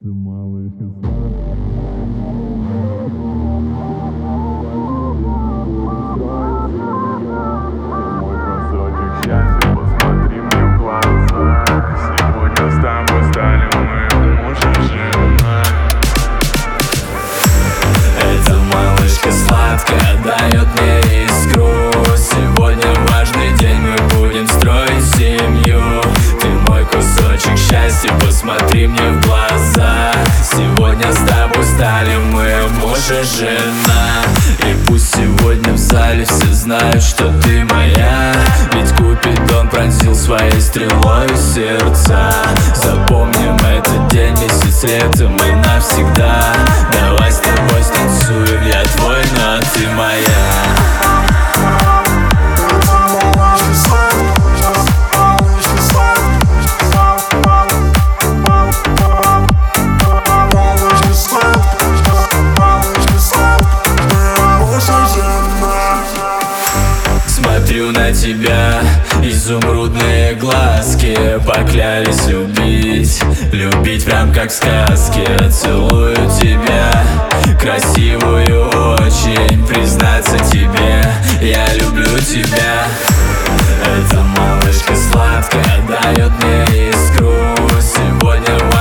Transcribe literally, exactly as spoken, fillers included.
Ты малышка мой кусочек счастья, посмотри мне в глаза. Сегодня с тобой стали мы муж и жена. Эта малышка сладкая дает мне искру. Сегодня важный день, мы будем строить семью. Ты мой кусочек счастья, посмотри мне в глаза. Сегодня с тобой стали мы муж и жена. И пусть сегодня в зале все знают, что ты моя. Ведь Купидон пронзил своей стрелой сердца. Запомним этот день, месяц летом и навсегда. Давай с тобой станцуем, я твой, но ты моя. Смотрю на тебя, изумрудные глазки. Поклялись любить, любить прям как в сказке. Целую тебя, красивую очень. Признаться тебе, я люблю тебя. Эта малышка сладкая дает мне искру. Сегодня